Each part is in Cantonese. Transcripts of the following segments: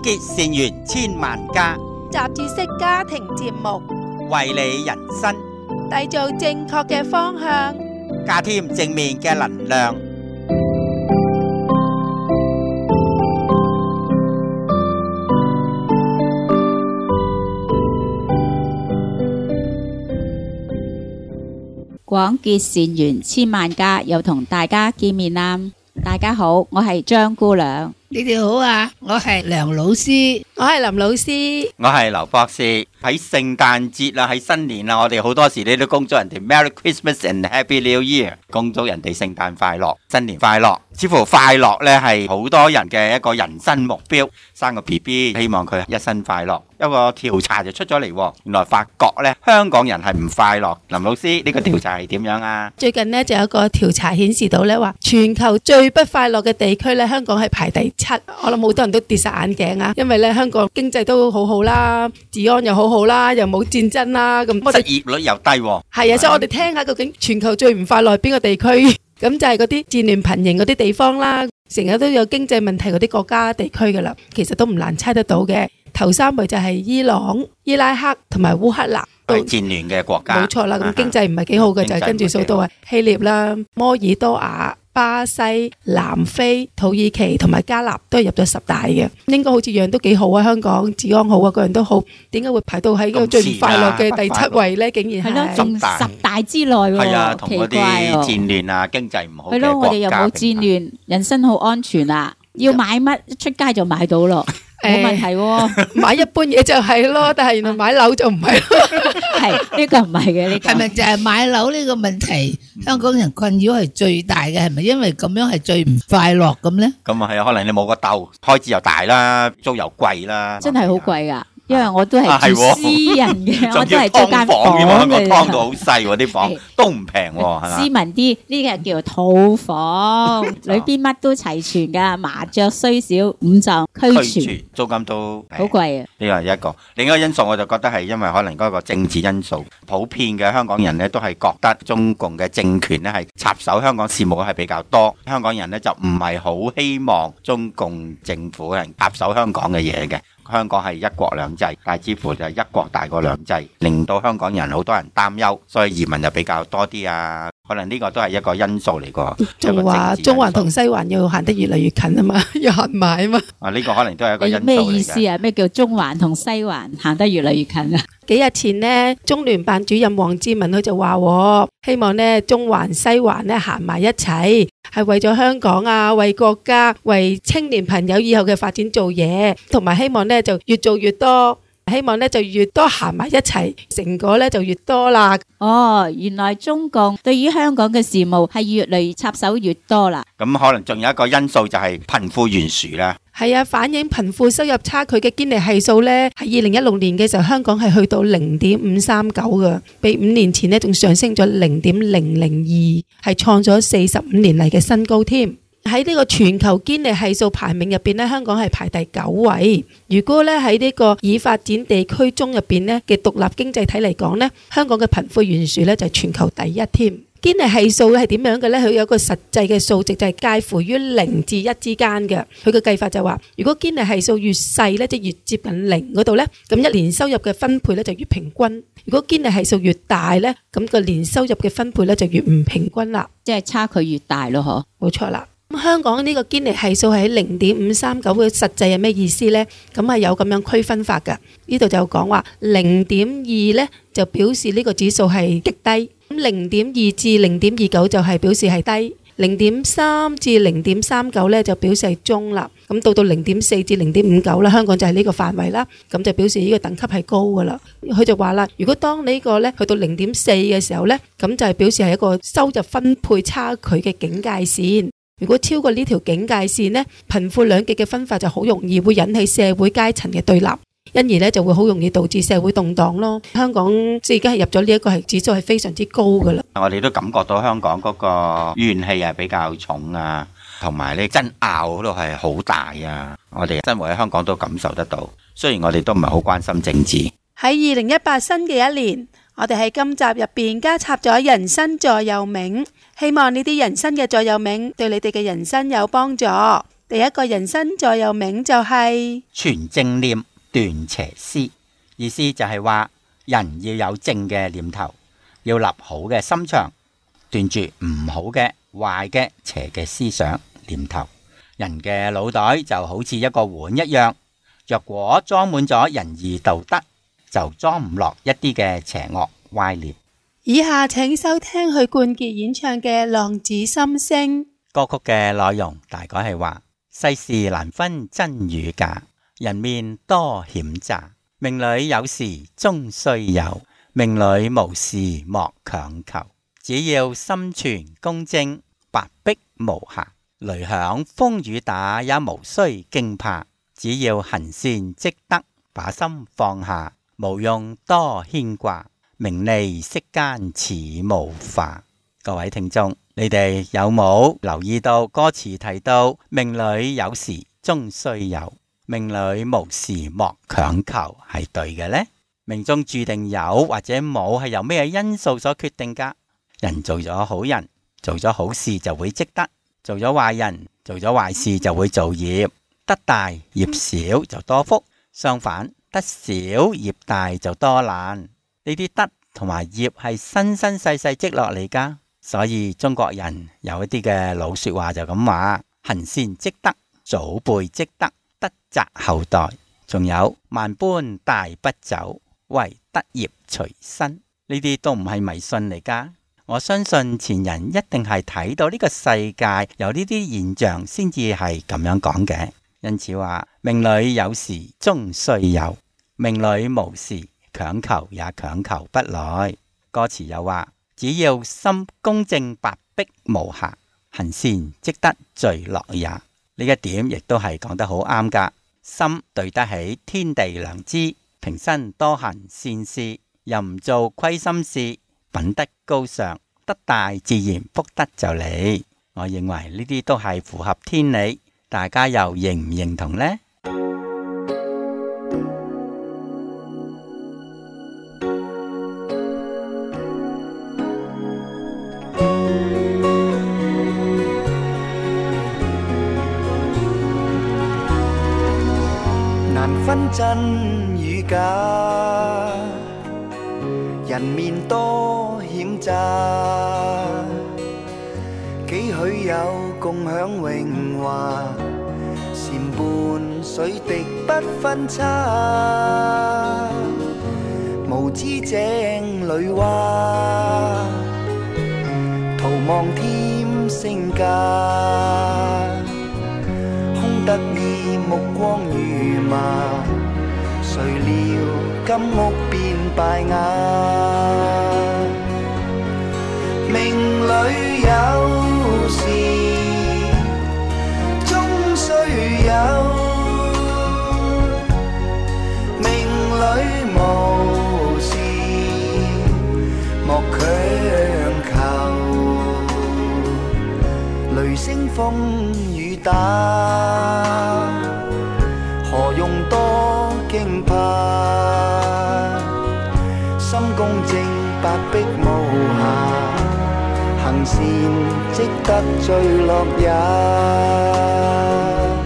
結善緣千萬家， 雜誌式家庭節目， 為你人生締造正確嘅方向， 加添正面嘅能量。 廣結善緣千萬家，又同大家見面啦！大家好，我係張姑娘。 你哋好啊，我係梁老師， 我係林老師， 我係劉博士。喺聖誕節啦，喺新年啦，我哋好多時你都恭祝人哋 Merry Christmas and Happy New Year， 恭祝人哋聖誕快樂、新年快樂。似乎快樂呢係好多人嘅一個人生目標，生個 BB 希望佢一生快樂。一個調查就出咗嚟，原來發覺呢香港人係唔快樂。林老師，呢個調查係點樣啊？ 最近呢就有一個調查顯示到呢話，全球最不快樂嘅地區呢，香港係排第7。我諗好多人都跌晒眼鏡啊，因為呢香港經濟都好好啦，治安又好好啦，又冇戰爭啦，咁失業率又低。 係啊，所以我哋聽下究竟全球最唔快樂係邊個地區？咁就係嗰啲戰亂頻仍嗰啲地方啦，成日都有經濟問題嗰啲國家地區噶啦，其實都唔難猜得到嘅。頭3位就係伊朗、伊拉克同埋烏克蘭， 係戰亂嘅國家。 冇錯啦，咁經濟唔係幾好嘅就係跟住數到係希臘啦、摩爾多瓦、巴西、南非、土耳其同埋加納都係入咗10大嘅，應該好似樣都幾好啊！香港治安好啊，個人都好，點解會排到喺個最唔快樂嘅第7位呢？竟然係咯，仲10大之內喎， 係啊，同嗰啲奇怪戰亂啊、經濟唔好嘅國家。 係咯，我哋又冇戰亂，人生好安全啊！要買乜出街就買到咯。冇問題喎， 買一般嘢就係咯，但係原來買樓就唔係咯。 係呢個唔係嘅，呢個係咪就係買樓呢個問題？香港人困擾係最大嘅，係咪因為咁樣係最唔快樂咁呢？ 咁啊係啊，可能你冇個竇，開支又大啦，租又貴啦， 真係好貴噶。因為我都係住私人嘅，我都係租間房嘅， 個劏到好細喎，啲房都唔平喎，係嘛？ 斯文啲，呢個叫做套房，裏邊乜都齊全噶，麻雀雖小，五臟俱全， 租金都好貴啊！ 呢個係一個，另一個因素我就覺得係因為可能嗰個政治因素，普遍嘅香港人呢都係覺得中共嘅政權呢係插手香港事務係比較多，香港人呢就唔係好希望中共政府係插手香港嘅嘢嘅。香港係一國兩制，但係似乎就係一國大過兩制，令到香港人好多人擔憂，所以移民就比較多啲啊。可能呢個都係一個因素嚟個。 仲話中環同西環要行得越嚟越近啊嘛，要行埋啊嘛。 呢個可能都係一個因素嚟嘅。 咩意思啊？咩叫中環同西環行得越嚟越近啊？ 幾日前呢，中聯辦主任王志民佢就話，希望呢中環西環呢行埋一齊，係為咗香港啊，為國家，為青年朋友以後嘅發展做嘢，同埋希望呢就越做越多，希望呢就越多行埋一齊，成果呢就越多啦。 哦，原來中共對於香港嘅事務係越嚟越插手越多啦。 咁可能仲有一個因素就係貧富懸殊啦。 係啊，反映貧富收入差距嘅堅尼係數呢，喺2016年嘅時候，香港係去到0.539嘅，比5年前呢仲上升咗0.002，係創咗45年嚟嘅新高添。喺呢個全球堅尼係數排名入邊呢，香港係排第9位。如果呢喺呢個已發展地區中入邊呢嘅獨立經濟體嚟講呢，香港嘅貧富懸殊呢就係全球第1添。堅尼係數係點樣嘅呢？佢有個實際嘅數值就係介乎於0至1之間嘅。佢嘅計法就話，如果堅尼係數越細呢，即係越接近0嗰度呢，咁一年收入嘅分配呢就越平均。如果堅尼係數越大呢，咁個年收入嘅分配呢就越唔平均啦， 即係差距越大咯，嗬？ 冇錯啦。咁香港呢個堅尼係數喺0.539嘅實際係咩意思呢？咁係有咁樣區分法㗎。呢度就講話0.2呢就表示呢個指數係極低。咁0.2至0.29就係表示係低，0.3至0.39咧就表示係中啦。咁到0.4至0.59啦，香港就係呢個範圍啦。咁就表示呢個等級係高噶啦。佢就話啦，如果當呢個咧去到0.4嘅時候咧，咁就係表示係一個收入分配差距嘅警戒線。如果超過呢條警戒線呢，貧富兩極嘅分化就好容易會引起社會階層嘅對立。因而咧就會好容易導致社會動盪咯。香港即係而家係入咗呢一個係指數係非常之高噶啦。 我哋都感覺到香港嗰個怨氣係比較重啊，同埋呢爭拗嗰度係好大啊。我哋生活喺香港都感受得到。雖然我哋都唔係好關心政治。 喺2018新嘅一年，我哋喺今集入邊加插咗人生座右銘，希望呢啲人生嘅座右銘對你哋嘅人生有幫助。 第一個人生座右銘就係存正念，斷邪思。意思就係話人要有正嘅念頭，要立好嘅心腸，斷絕唔好嘅、壞嘅、邪嘅思想念頭。人嘅腦袋就好似一個碗一樣，若果裝滿咗仁義道德，就裝唔落一啲嘅邪惡歪念。 以下請收聽許冠傑演唱嘅《浪子心聲》。 歌曲嘅內容大概係話：世事難分真與假，人面多險詐，命裏有時終須有，命裏無時莫強求。只要心存公正，白璧無瑕，雷響風雨打也無須驚怕。只要行善積德，把心放下，無用多牽掛，名利息間似霧化。各位聽眾，你哋有冇留意到歌詞提到命裏有時終須有，命裏無時莫強求，係對嘅呢？命中注定有或者冇係由咩因素所決定噶？人做咗好人，做咗好事就會積德；做咗壞人，做咗壞事就會造業。德大業小就多福，相反德小業大就多難。呢啲德同埋業係生生世世積落嚟噶。所以中國人有一啲嘅老說話就咁話：行善積德，祖輩積德，德澤後代。仲有萬般帶不走，唯德業隨身。呢啲都唔係迷信嚟噶。我相信前人一定係睇到呢個世界有呢啲現象，先至係咁樣講嘅。因此話命裏有時終須有，命裏無時強求也強求不來。歌詞又話：只要心公正，白璧無瑕，行善積德最樂也。呢一點亦都係講得好啱噶。心對得起天地良知，平生多行善事，又唔做虧心事，品德高尚，德大自然福德就嚟。我認為呢啲都係符合天理，大家又認唔認同呢？ 難分真與假，人面多險詐，幾許有共享榮華，禪伴水滴不分差。無知井裏蛙，徒望添聲價，空得意目光如麻，誰料金屋變敗瓦。命裏有時終須有，命裏無時莫強求。雷聲風雨打，何用多驚怕？心公正，白璧無瑕，行善積德最樂也。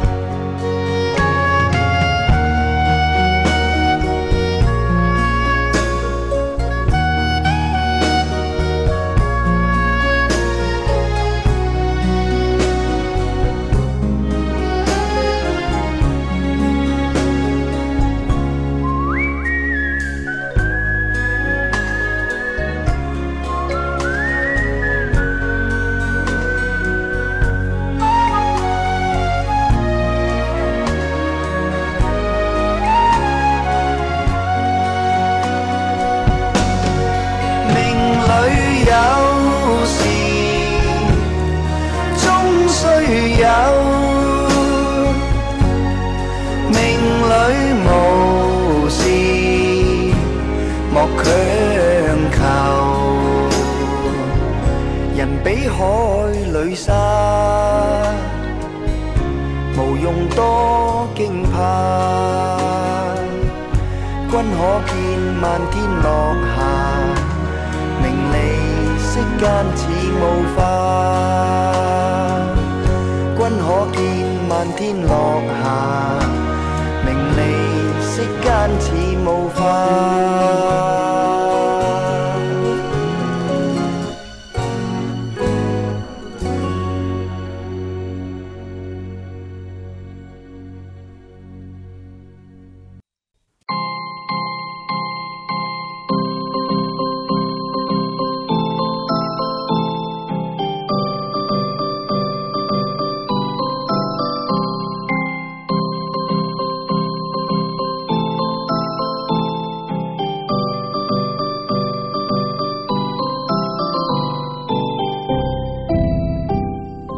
比海裏沙，無用多驚怕。君可見漫天落霞，名利息間似霧化。君可見漫天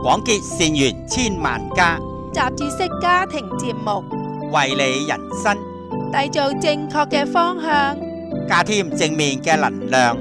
廣結善緣千萬家， 雜誌式家庭節目， 為你人生締造正確嘅方向。 加添正面嘅能量。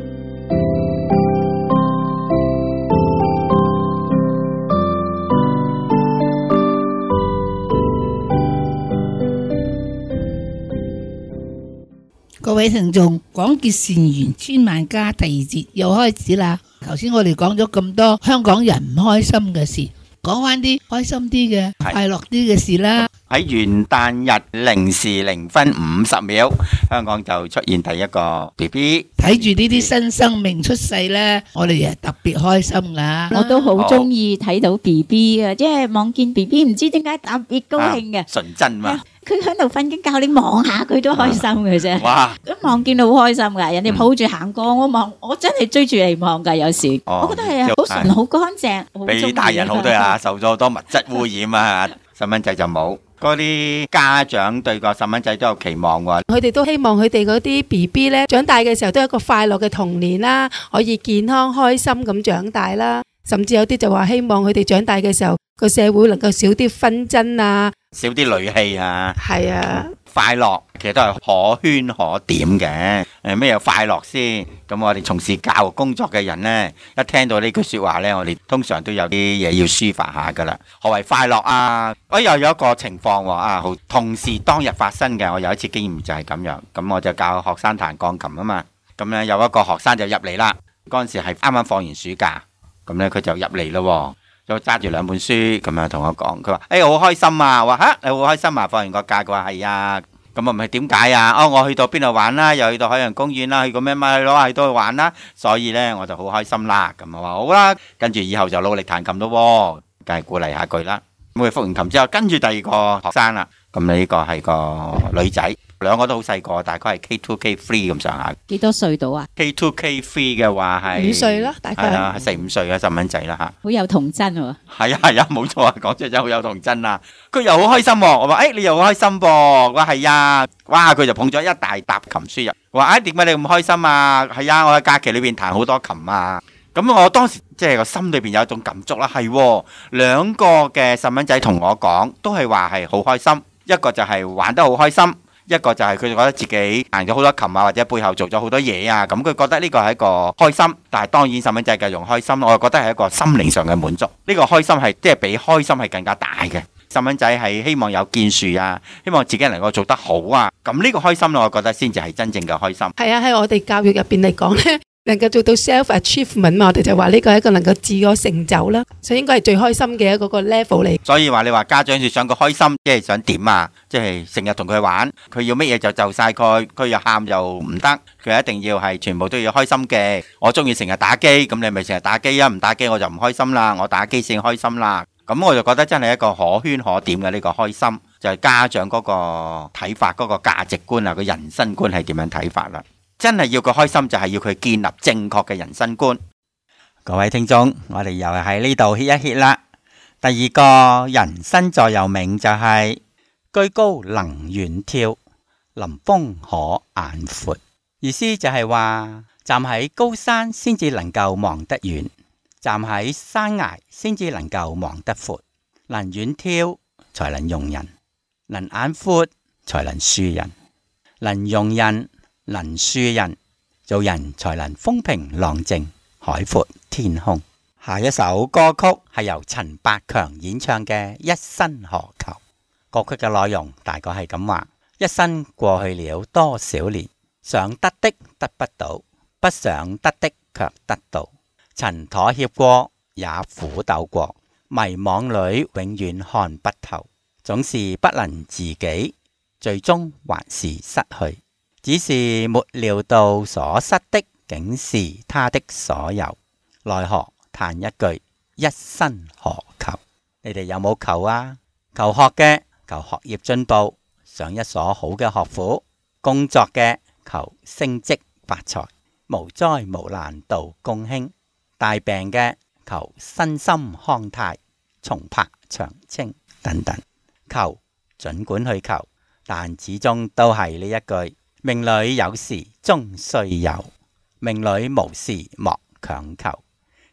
各位聽眾，廣結善緣千萬家第二節又開始啦。頭先我哋講咗咁多香港人唔開心嘅事，講翻啲開心啲嘅、快樂啲嘅事啦。 喺元旦日0時0分50秒，香港就出現第一個 BB。 睇住呢啲新生命出世呢，我哋特別開心啦。 我都好中意睇到 BB 啊，即係望見 BB 唔知點解特別高興嘅。 純真嘛， 佢喺度瞓緊覺，你望下佢都開心嘅啫。 哇！ 一望見到好開心噶，人哋抱住行過，我望，我真係追住嚟望噶。有時我覺得係好純、好乾淨， 比大人好多啊，受咗好多物質污染啊，細蚊仔就冇。嗰啲家長對個細蚊仔都有期望喎， 佢哋都希望佢哋嗰啲 BB 咧長大嘅時候都有一個快樂嘅童年啦，可以健康開心咁長大啦。甚至有啲就話希望佢哋長大嘅時候個社會能夠少啲紛爭啊， 少啲戾氣啊。 係啊， 快樂其實都係可圈可點嘅。咩有快樂先？咁我哋從事教育工作嘅人呢，一聽到呢句說話呢，我哋通常都有啲嘢要抒發下噶啦。何謂快樂啊？我又有一個情況喎，好同時當日發生嘅。我有一次經驗就係咁樣，咁我就教學生彈鋼琴啊嘛。咁呢有一個學生就入嚟啦，嗰陣時係啱啱放完暑假，咁呢佢就入嚟咯，就揸住兩本書咁樣同我講，佢話：好開心啊！我話吓，你好開心啊！放完個假，佢話係啊。咁啊唔係點解啊？我去到邊度玩啦？又去到海洋公園啦，去過咩咪去攞去到去玩啦。所以呢，我就好開心啦。咁我話好啦，跟住以後就努力彈琴咯，梗係鼓勵下佢啦。咁佢復完琴之後，跟住第二個學生啦。咁呢個係個女仔，兩個都好細個，大概係 K2、K3 咁上下。 幾多歲到啊？ K2、K3 嘅話係 5歲啦，大概係啊，4、5歲嘅細蚊仔啦嚇。 好有童真喎。 係啊，冇錯啊，講出真係好有童真啊！佢又好開心喎，我話你又好開心噃，我話係啊，哇！佢就捧咗一大沓琴書入，我話點解你咁開心啊？係啊，我喺假期裏邊彈好多琴啊！咁我當時即係個心裏邊有一種感觸啦，係兩個嘅細蚊仔同我講，都係話係好開心，一個就係玩得好開心，一個就係佢覺得自己彈咗好多琴啊，或者背後做咗好多嘢啊，咁佢覺得呢個係一個開心。但係當然細蚊仔繼續開心，我又覺得係一個心靈上嘅滿足。呢個開心係即係比開心係更加大嘅。細蚊仔係希望有建樹啊，希望自己能夠做得好啊，咁呢個開心我覺得先至係真正嘅開心。 係啊，喺我哋教育入邊嚟講呢，能夠做到 self achievement 嘛，我哋就話呢個係一個能夠自我成就啦，所以應該係最開心嘅一個 level 嚟。 所以話你話家長要想佢開心，即係想點啊？即係成日同佢玩，佢要乜嘢就晒佢，佢又喊又唔得，佢一定要係全部都要開心嘅。我中意成日打機，咁你咪成日打機啊？唔打機我就唔開心啦，我打機先開心啦。咁我就覺得真係一個可圈可點嘅呢個開心，就係家長嗰個睇法，嗰個價值觀啊，個人生觀係點樣睇法啦？真係要佢開心，就係要佢建立正確嘅人生觀。各位聽眾，我哋又喺呢度歇一歇啦。第二個人生座右銘就係居高能遠眺，臨風可眼闊。意思就係話站喺高山先至能夠望得遠，站喺山崖先至能夠望得闊，能遠眺才能容人，能眼闊才能樹人，能容人能樹人，做人才能風平浪靜，海闊天空。下一首歌曲係由陳百強演唱嘅《一生何求》。歌曲嘅內容大概係咁話：一生過去了多少年，想得的得不到，不想得的卻得到。曾妥協過，也苦鬥過，迷惘裏永遠看不透，總是不能自己，最終還是失去。只是沒料到所失的竟是他的所有，奈何嘆一句一生何求。你哋有冇求啊？求學嘅求學業進步，上一所好嘅學府；工作嘅求升職發財，無災無難度公興；大病嘅求身心康泰，重拍長青等等。求盡管去求，但始終都係呢一句：命裏有時終須有，命裏無時莫強求。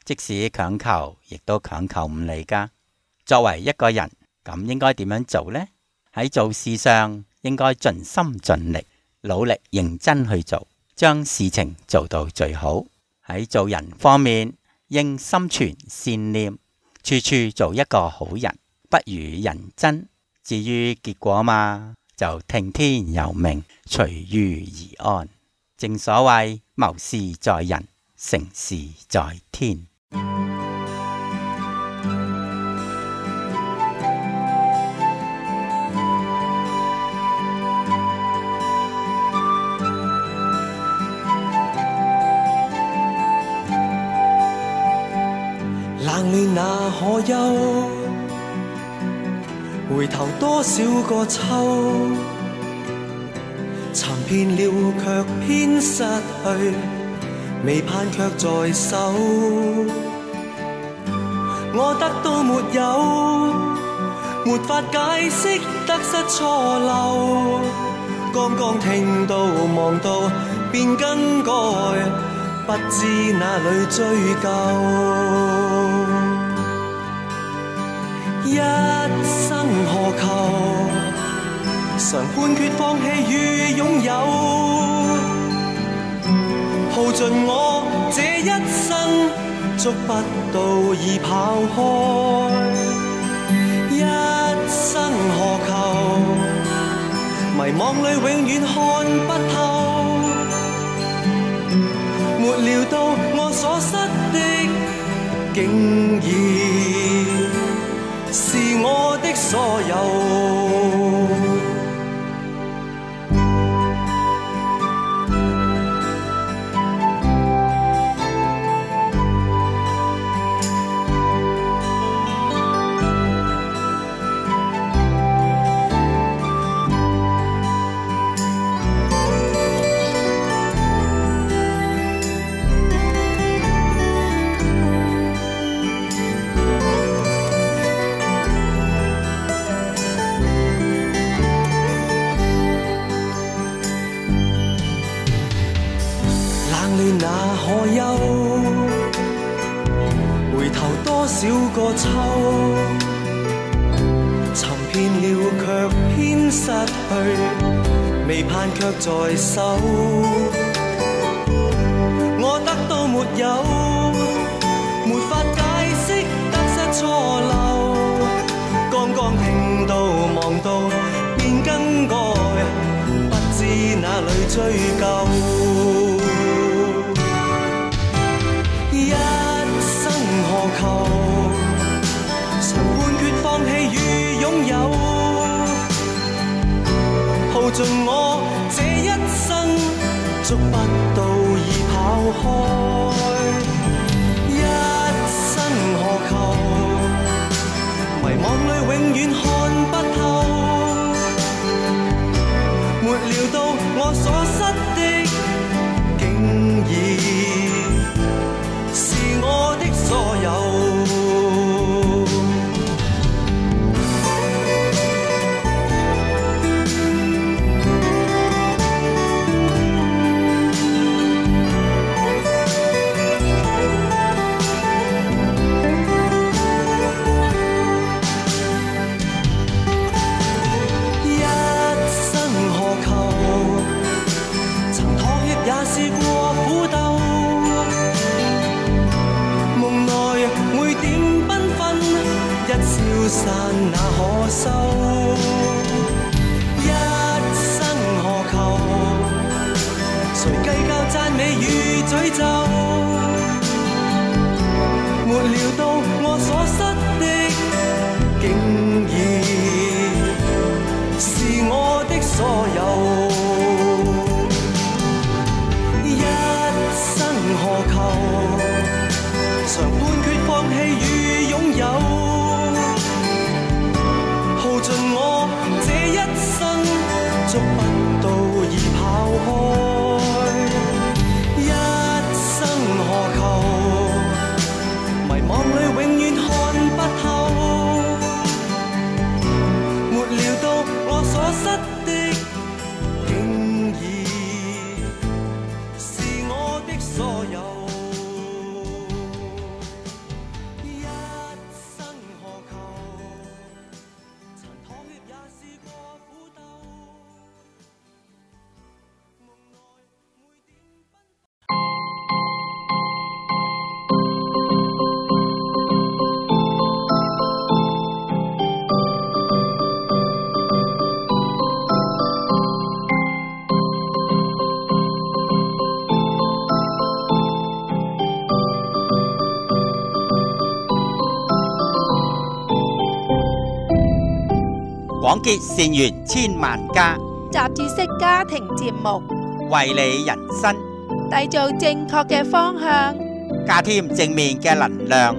即使強求，亦都強求唔嚟㗎。作為一個人，咁應該點樣做呢？喺做事上應該盡心盡力，努力認真去做，將事情做到最好。喺做人方面，應心存善念，處處做一個好人，不與人爭。至於結果嘛，就聽天由命，隨遇而安。正所謂謀事在人，成事在天。 冷暖那可休？回頭多少個秋？尋遍了卻偏失去，未盼卻在手。我得到沒有？沒法解釋得失錯漏。剛剛聽到望到便更改，不知哪裏追究。一生何求？常判決放棄與擁有，耗盡我這一生，捉不到已跑開。一生何求？迷惘裏永遠看不透，沒料到我所失的，竟然是我的所有。那可休？回頭多少個秋？尋遍了卻偏失去，未盼卻在手。我得到沒有？沒法解釋得失錯漏。剛剛聽到望到便更改，不知哪裏追究。一生何求？常判決放棄與擁有，耗盡我這一生，捉不到已跑開。一生何求？迷惘裏永遠看不透，沒料到我所失的，竟然是我的所有。一生何求？曾妥協也試過苦鬥，每點繽紛，一消散那可收？一生何求？誰計較讚美與詛咒？沒料到我所失的，竟然是我的所有。一生何求？常判決放棄與擁有，耗盡我這一生，捉不到已跑開。一生何廣結善緣千萬家， 雜誌式家庭節目， 為你人生締造正確嘅方向， 加添正面嘅能量。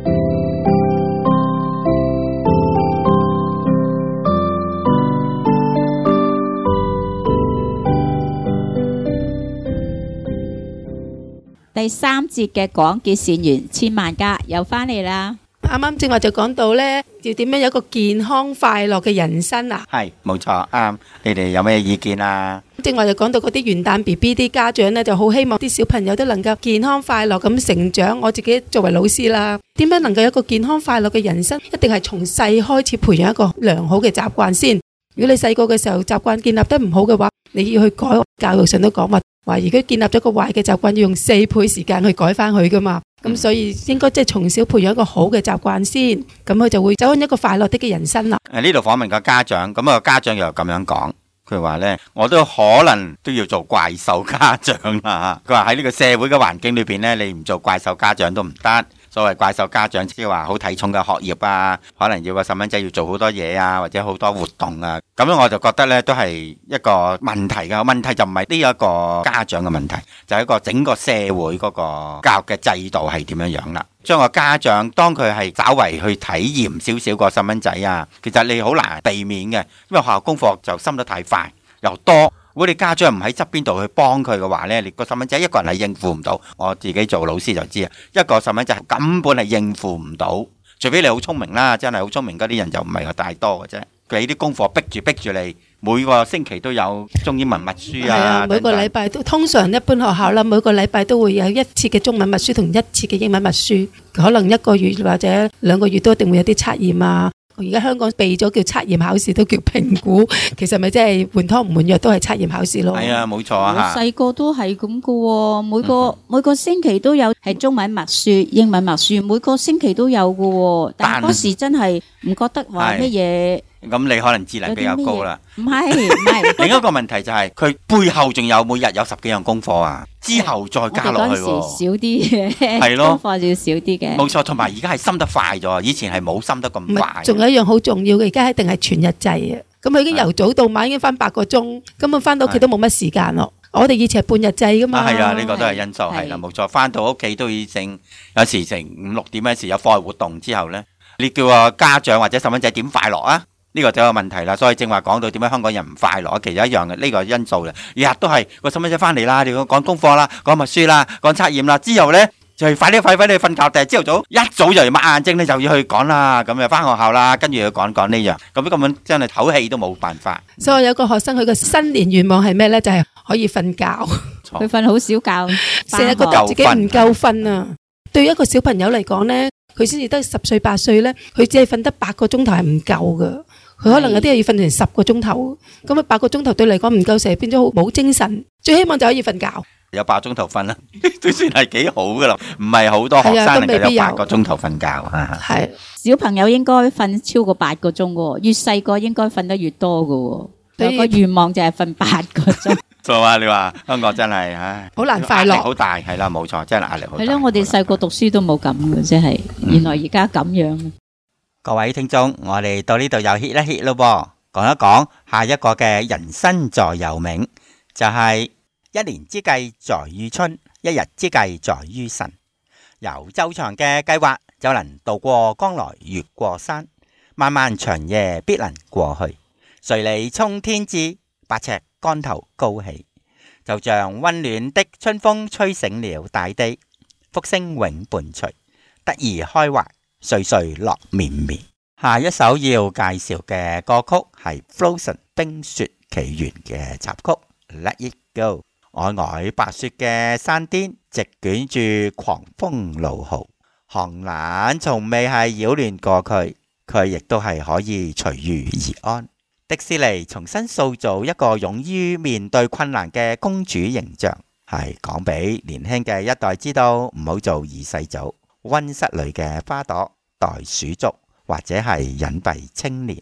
第三節嘅廣結善緣千萬家又返嚟啦。 啱啱正話就講到呢，要點樣有一個健康快樂嘅人生啊！ 係冇錯，啱。你哋有咩意見啊？ 正話就講到嗰啲元旦 BB 啲家長呢，就好希望啲小朋友都能夠健康快樂咁成長。我自己作為老師啦，點樣能夠有一個健康快樂嘅人生？一定係從細開始培養一個良好嘅習慣先。如果你細個嘅時候習慣建立得唔好嘅話，你要去改。教育上都講話，如果建立咗個壞嘅習慣，要用4倍時間去改翻佢噶嘛。咁所以應該即係從小培養一個好嘅習慣先，咁佢就會走向一個快樂的嘅人生啦。 呢度訪問個家長，咁個家長又咁樣講，佢話呢，我都可能都要做怪獸家長啦。佢話喺呢個社會嘅環境裏邊呢，你唔做怪獸家長都唔得。所謂怪獸家長，即係話好睇重嘅學業啊，可能要個細蚊仔要做好多嘢啊，或者好多活動啊。咁樣我就覺得呢，都係一個問題嘅問題，就唔係呢一個家長嘅問題，就係一個整個社會嗰個教育嘅制度係點樣樣啦。將個家長當佢係稍為去體驗少少個細蚊仔啊，其實你好難避免嘅，因為學校功課就深得太快又多。如果你家長唔喺側邊度去幫佢嘅話呢，你個細蚊仔一個人係應付唔到。我自己做老師就知啊，一個細蚊仔根本係應付唔到，除非你好聰明啦，真係好聰明嗰啲人就唔係太多嘅啫。佢啲功課逼住你，每個星期都有中英文默書啊， 每個禮拜都通常一般學校啦，每個禮拜都會有一次嘅中文默書同一次嘅英文默書，可能1個月或者2個月都一定會有啲測驗啊。而家香港避咗叫測驗考試，都叫評估，其實咪即係換湯唔換藥，都係測驗考試咯。 係啊，冇錯啊。 細個都係咁噶喎，每個星期都有係中文默書、英文默書，每個星期都有噶喎。但嗰時真係唔覺得話乜嘢。 咁你可能智能比較高啦。 唔係。 另一個問題就係佢背後仲有每日有10幾樣功課啊，之後再加落去喎。 嗰時少啲嘅， 係咯， 功課要少啲嘅。 冇錯，同埋而家係深得快咗，以前係冇深得咁快。 仲有一樣好重要嘅，而家一定係全日制啊。咁佢已經由早到晚已經翻8個鐘，咁啊翻到屋企都冇乜時間咯。我哋以前係半日制噶嘛。 係啊，呢個都係因素，係啦，冇錯。翻到屋企都已經有時成5、6點，有時有課外活動之後呢，你叫個家長或者細蚊仔點快樂啊？呢個就有問題啦，所以正話講到點解香港人唔快樂，其實一樣嘅呢個因素啦。日日都係個細蚊仔翻嚟啦，你要講功課啦，講默書啦，講測驗啦，之後呢，就係快啲瞓覺。第日朝頭早一早就要擘眼睛咧，就要去講啦，咁就翻學校啦，跟住要講呢樣，咁根本真係唞氣都冇辦法。 所以我有個學生，佢個新年願望係咩呢？就係可以瞓覺。 佢瞓好少覺， 成日覺得自己唔夠瞓啊。對於一個小朋友嚟講呢，佢先至得10歲8歲呢，佢只係瞓得8個鐘頭係唔夠噶。佢可能有啲要瞓成10個鐘頭，咁啊8個鐘頭對嚟講唔夠，成日變咗冇精神。最希望就可以瞓覺， 有8個鐘頭瞓啦，都算係幾好噶啦。唔係好多學生能夠有8個鐘頭瞓覺。 係小朋友應該瞓超過8個鐘嘅，越細個應該瞓得越多嘅。有個願望就係瞓8個鐘。 錯啊！你話香港真係唉， 好難快樂， 壓力好大，係啦，冇錯，真係壓力好大。 係咯，我哋細個讀書都冇咁嘅，即係原來而家咁樣。 各位聽眾，我哋到呢度又歇一歇咯噃，講一講下一個嘅人生座右銘，就係一年之計在於春，一日之計在於晨。有周詳嘅計劃，就能渡過江來越過山，漫漫長夜必能過去。隨你衝天志，8尺竿頭高起，就像溫暖的春風吹醒了大地，福星永伴隨，得意開懷。歲歲樂綿綿。下一首要介紹嘅歌曲係 Frozen 冰雪奇緣嘅插曲 Let It Go。皚皚白雪嘅山巔，席捲住狂風怒號，寒冷從未係擾亂過佢亦都係可以隨遇而安。迪士尼重新塑造一個勇於面對困難嘅公主形象，係講俾年輕嘅一代知道，唔好做二世祖。溫室裏嘅花朵、袋鼠族，或者係隱蔽青年。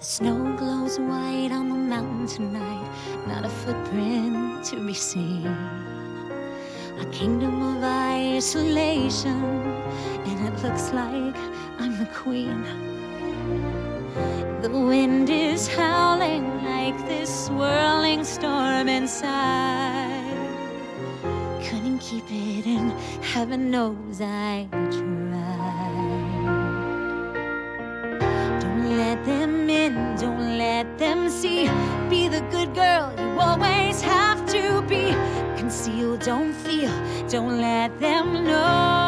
Snow glows white on the mountain tonight, not a footprint to be seen. A kingdom of isolation, and it looks like I'm the queen. The wind is howling like this swirling storm inside. Couldn't keep it in, heaven knows I tried. Don't let them in, don't let them see. Be the good girl you always have to be. Conceal, don't feel, don't let them know.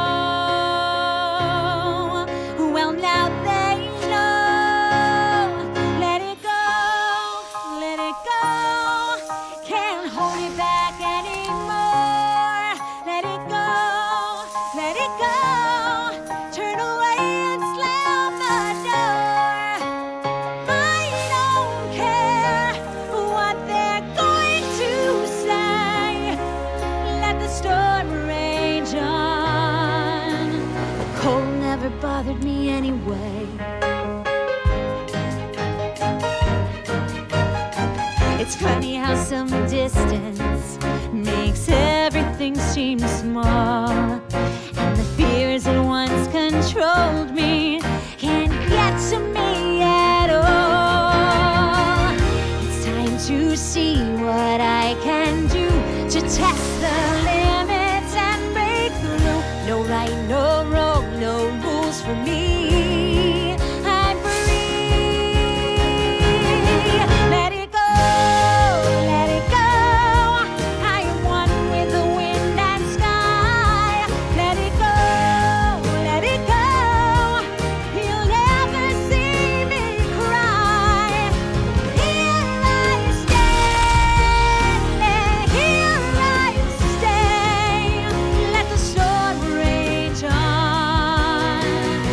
Well, now they know. Let it go, let it go. Can't hold it back anymore. Let it go, let it go. Turn away and slam the door. I don't care what they're going to say. Let the storm rage on. The cold never bothered me anyway. It's funny how some distance makes everything seem small, and the fears that once controlled me can't get to me at all. It's time to see what I can do to test the limits and break through. No right, no wrong, no rules for me. I'm free. Let it go, let it go. I am one with the wind and sky. Let it go, let it go. You'll never see me cry. Here I stand, and here I stay. Let the storm rage on.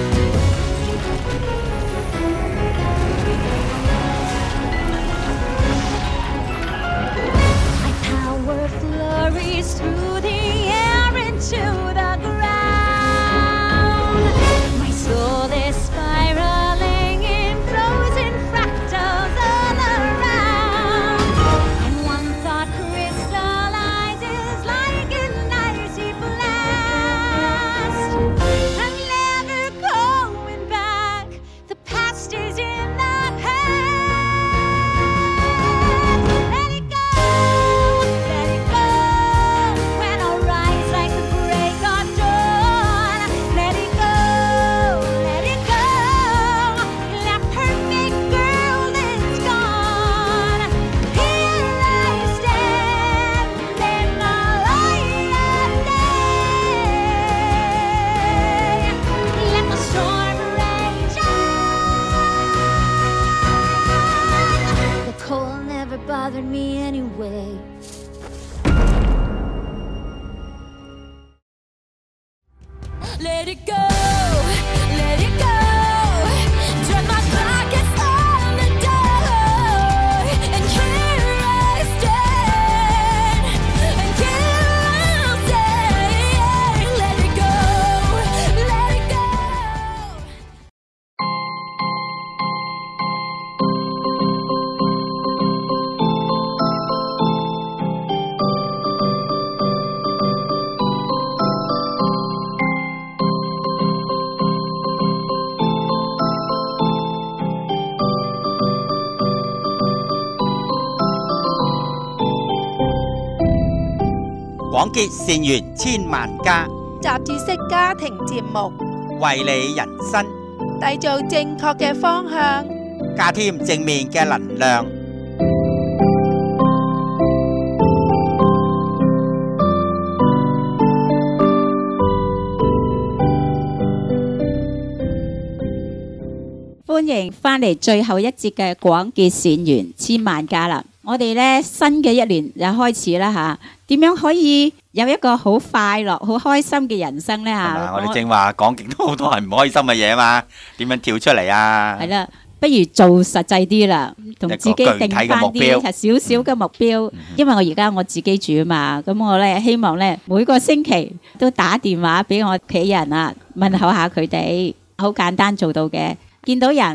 My power flurries through the air into the ground. My soul is spiraling in frozen fractals all around. And one thought crystallizes like an icy blast. I'm never going back. The past is in the past. Let it go, let it go. When I rise like the break of dawn. Let it go, let it go. That perfect girl is gone. Here I stand in the light of day. Let the storm rage on. The cold never bothered me anyway. Let it go, let it go. Turn my pockets on the door, and here I stand, and here I'll stay. Let it go, let it go. 廣結善緣千萬家， 雜誌式家庭節目， 為你人生締造正確嘅方向。 加添正面嘅能量。 歡迎翻嚟最後一節嘅廣結善緣千萬家啦！我哋咧新嘅一年就開始啦嚇，點樣可以有一個好快樂、好開心嘅人生咧嚇？ 我哋正話講極都好多係唔開心嘅嘢嘛，點樣跳出嚟啊？ 係啦，不如做實際啲啦，同自己定翻啲少少嘅目標。因為我而家我自己住啊嘛，咁我咧希望咧每個星期都打電話俾我屋企人啊，問候下佢哋，好簡單做到嘅。見到人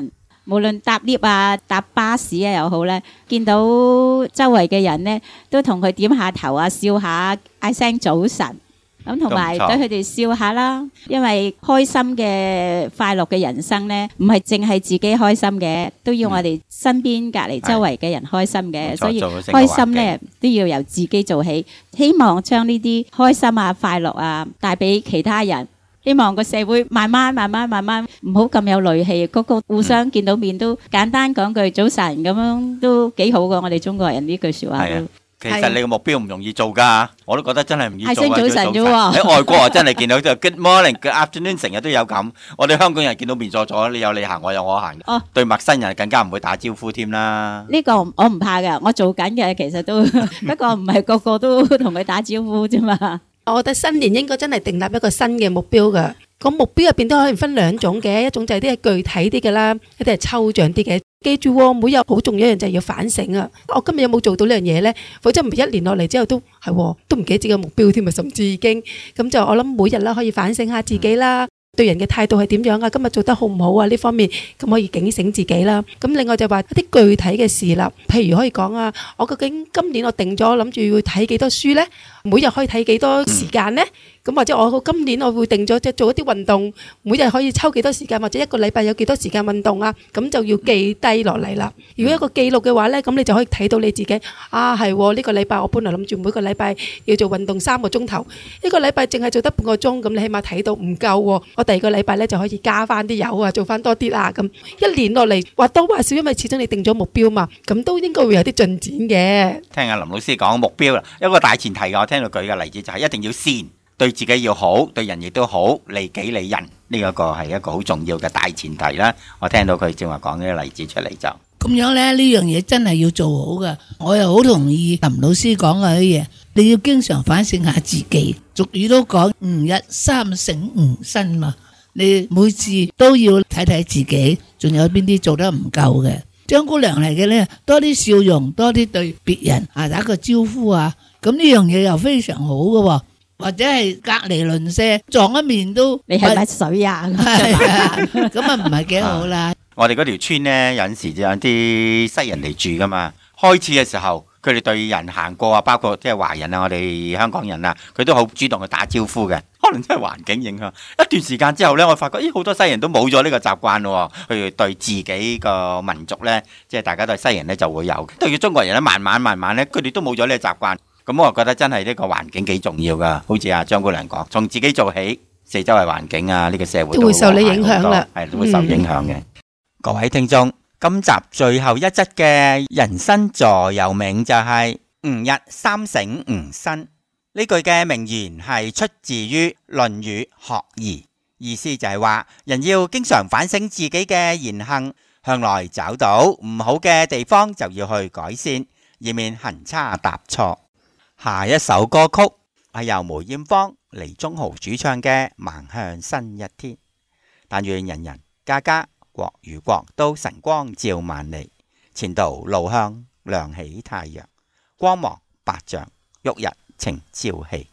無論搭 lift 啊、搭巴士啊又好咧，見到周圍嘅人咧，都同佢點下頭啊、笑下、嗌聲早晨。咁同埋對佢哋笑下啦，因為開心嘅快樂嘅人生咧，唔係淨係自己開心嘅，都要我哋身邊隔離周圍嘅人開心嘅，所以開心咧都要由自己做起。希望將呢啲開心啊、快樂啊帶俾其他人，希望個社會慢慢唔好咁有戾氣，個個互相見到面都簡單講句早晨咁樣都幾好過我哋中國人呢句説話都。 其實你個目標唔容易做㗎，我都覺得真係唔易做。 係聲早晨啫喎。 喺外國啊，真係見到就 Good morning、Good afternoon， 成日都有咁。我哋香港人見到面阻阻，你有你行，我有我行。 哦， 對陌生人更加唔會打招呼添啦。 呢個我唔怕㗎，我做緊嘅其實都不過唔係個個都同佢打招呼啫嘛。 我覺得新年應該真係訂立一個新嘅目標㗎。個目標入邊都可以分兩種嘅，一種就係啲係具體啲嘅啦，一啲係抽象啲嘅。記住喎，每日好重要一樣就係要反省啊！我今日有冇做到呢樣嘢呢？否則唔係一年落嚟之後都係都唔記得自己嘅目標添啊，甚至已經咁就我諗每日啦可以反省下自己啦。對人嘅態度係點樣啊？今日做得好唔好啊？呢方面咁可以警醒自己啦。咁另外就話一啲具體嘅事啦，譬如可以講啊，我究竟今年我定咗諗住要睇幾多書呢？每日可以睇幾多時間呢？咁或者我今年我會定咗即係做一啲運動，每日可以抽幾多時間，或者一個禮拜有幾多時間運動啊？咁就要記低落嚟啦。如果一個記錄嘅話呢，咁你就可以睇到你自己啊，係呢個禮拜我本來諗住每個禮拜要做運動3個鐘頭，一個禮拜淨係做得半個鐘，咁你起碼睇到唔夠喎。我第二個禮拜呢就可以加翻啲油啊，做翻多啲啊。咁一年落嚟或多或少，因為始終你定咗目標嘛，咁都應該會有啲進展嘅。 聽阿林老師講目標啦，一個大前提嘅，我聽到舉嘅例子就係一定要先對自己要好，對人亦都好，利己利人，呢一個係一個好重要嘅大前提啦。我聽到佢正話講呢個例子出嚟就咁樣咧，呢樣嘢真係要做好噶。我又好同意林老師講嘅啲嘢，你要經常反省下自己。俗語都講吾日三省吾身嘛，你每次都要睇睇自己，仲有邊啲做得唔夠嘅。張姑娘嚟嘅呢，多啲笑容，多啲對別人打個招呼啊，咁呢樣嘢又非常好嘅。或者係隔離鄰舍撞一面都， 你係咪水啊？ 咁啊唔係幾好啦。 我哋嗰條村呢，有陣時就有啲西人嚟住噶嘛。開始嘅時候，佢哋對人行過啊，包括即係華人啊，我哋香港人啊，佢都好主動去打招呼嘅。可能真係環境影響。一段時間之後呢，我發覺好多西人都冇咗呢個習慣咯。佢對自己個民族呢，即係大家都係西人呢就會有。對於中國人呢，慢慢呢，佢哋都冇咗呢個習慣。咁我覺得真係呢個環境幾重要噶，好似阿張姑娘講，從自己做起，四周圍環境啊，呢個社會都會受你影響啦， 係都會受影響嘅。各位聽眾，今集最後一則嘅人生座右銘就係吾日三省吾身。呢句嘅名言係出自於《論語學而》，意思就係話人要經常反省自己嘅言行，向來找到唔好嘅地方就要去改善，以免行差踏錯。下一首歌曲係由梅艷芳、黎宗豪主唱嘅《邁向新一天》，但願人人家家國與國都晨光照萬里，前途路向亮起太陽，光芒百丈，旭日晴朝氣。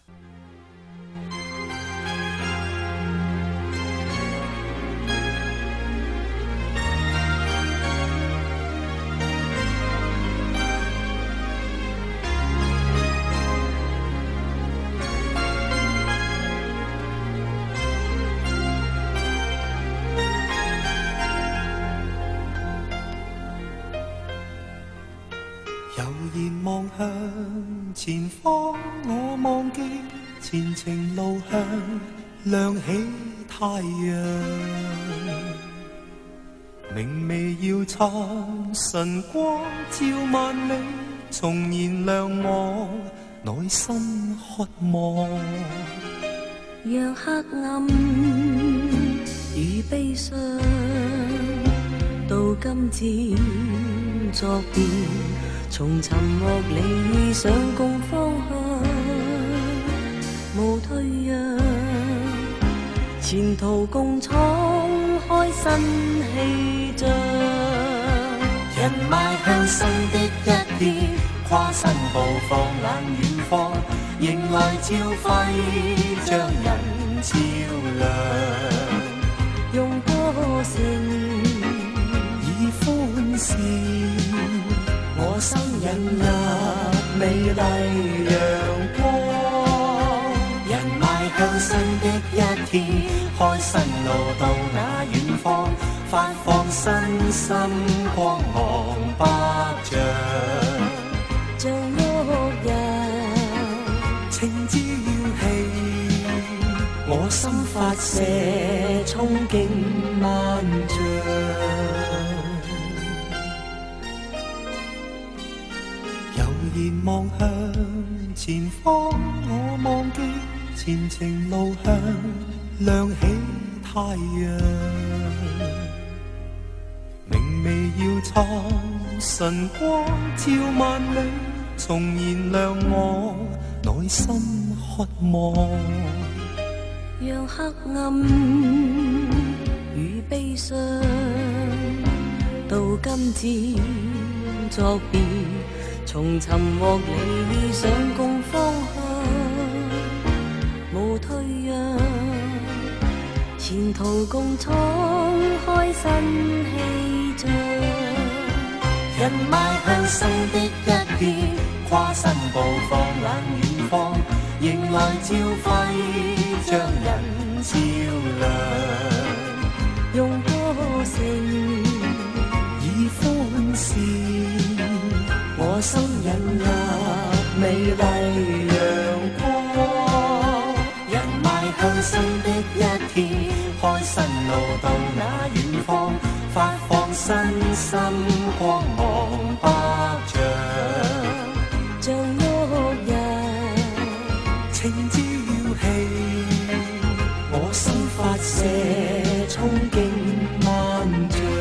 悠然望向前方，我望見前程路向亮起太陽，明媚耀燦晨光照萬里，重燃亮我內心渴望。 讓黑暗與悲傷到今漸作變，從沉默理想共方向，無退讓，前途共闖開新氣象。 人邁向新的一天，跨新步放眼遠方，迎來朝暉將人照亮。 用歌聲以引入美麗陽光，人邁向新的一天，開新路到那遠方，發放身心光芒百丈，像屋人情之耀氣，我心發射憧憬萬丈。悠然望向前方，我忘記前程路向，亮起太陽。明媚耀燦晨光，照萬里，重燃亮我內心渴望。讓黑暗與悲傷到今天作別，從沉默離理想共方向，無退讓，前途共敞開新氣象。人邁向新的一天，跨新步放眼遠方，迎來朝暉，將人照亮。用歌聲以歡笑，我心引入美麗陽光。人邁向新的一天，開新路到那遠方，發放身心光芒百丈，像屋人情之耀氣，我心發射憧憬萬丈。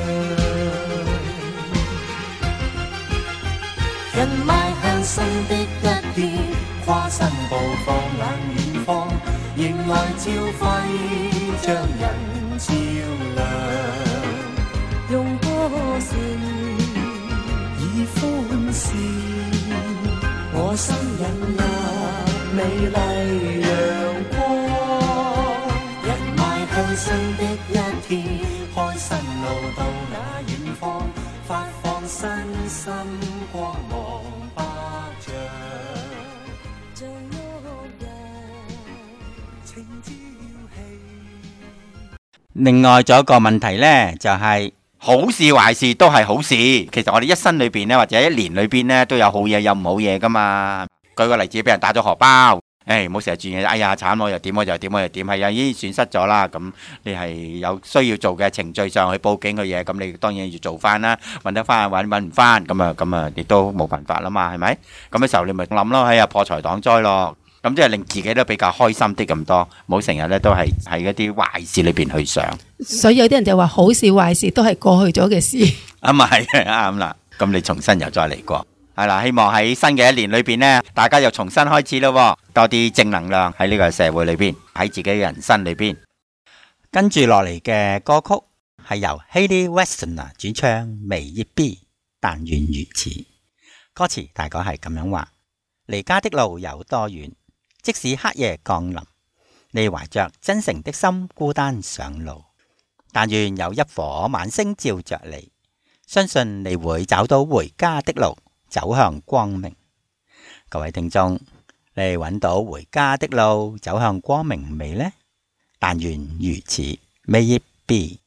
人邁向新的一天，跨新步放眼遠方，迎來朝暉，將人照亮。用歌聲以歡笑，我心引入美麗陽光。人邁向新的一天，開新路到那遠方，發放身心光芒百丈，像屋人情之耀氣。 另外仲有一個問題呢，就係好事壞事都係好事。其實我哋一生裏邊呢，或者一年裏邊呢，都有好嘢有唔好嘢噶嘛。舉個例子，俾人打咗荷包，唔好成日轉嘢，哎呀慘，我又點，係啊，已經損失咗啦。咁你係有需要做嘅程序上去報警嘅嘢，咁你當然要做翻啦，揾得翻揾唔翻，咁啊亦都冇辦法啦嘛，係咪？咁嘅時候你咪諗咯，哎呀破財擋災咯。咁即係令自己都比較開心啲咁多，冇成日咧都係喺一啲壞事裏邊去想。 所以有啲人就話好事壞事都係過去咗嘅事。 咁啊係啱啦，咁你重新又再嚟過，係啦。希望喺新嘅一年裏邊呢，大家又重新開始咯，多啲正能量喺呢個社會裏邊，喺自己嘅人生裏邊。跟住落嚟嘅歌曲係由 Hayley Westner 主唱《未必必但願如此》，歌詞大概係咁樣話：離家的路有多遠？即使黑夜降臨，你懷着真誠的心孤單上路，但願有一顆晚星照着你，相信你會找到回家的路，走向光明。各位聽眾，你揾到回家的路，走向光明未呢？但願如此。May it be。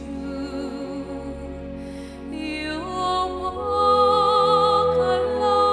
Alone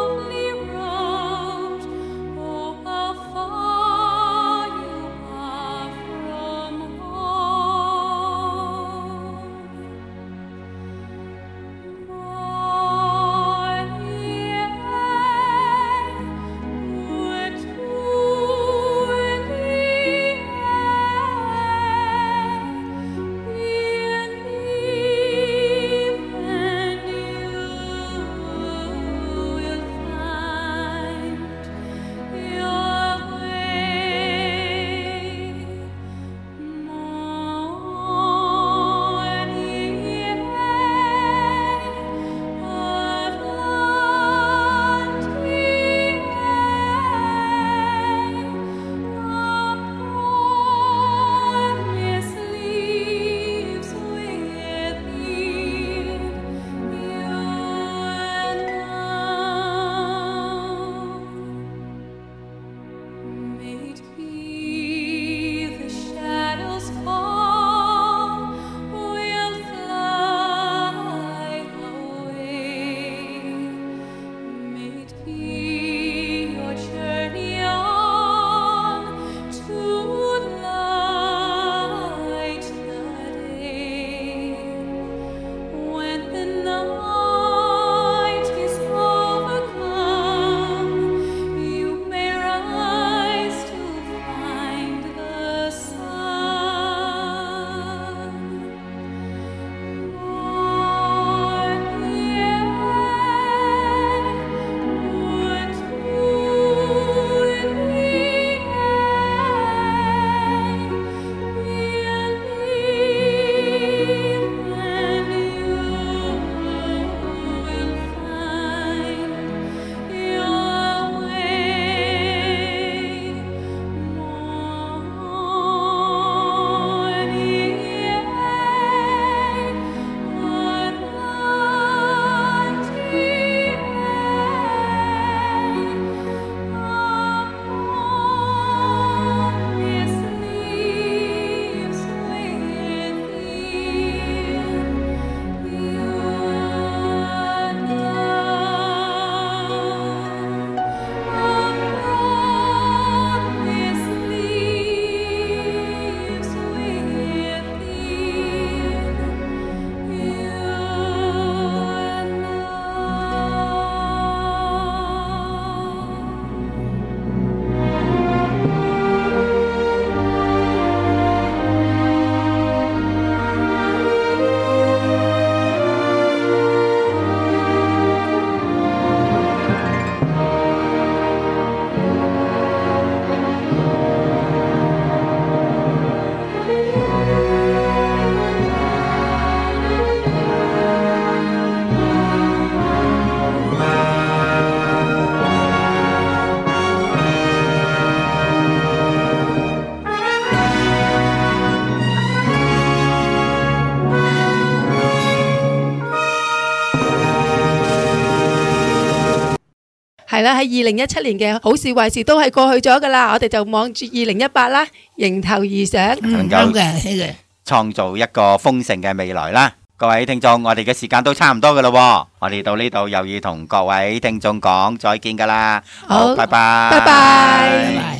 係啦，喺2017年嘅好事壞事都係過去咗噶啦，我哋就望住2018啦，迎頭而上。 能夠啱嘅，係嘅。 創造一個豐盛嘅未來啦。各位聽眾，我哋嘅時間都差唔多噶啦喎，我哋到呢度又要同各位聽眾講再見噶啦。 好拜拜， 拜拜。 拜拜。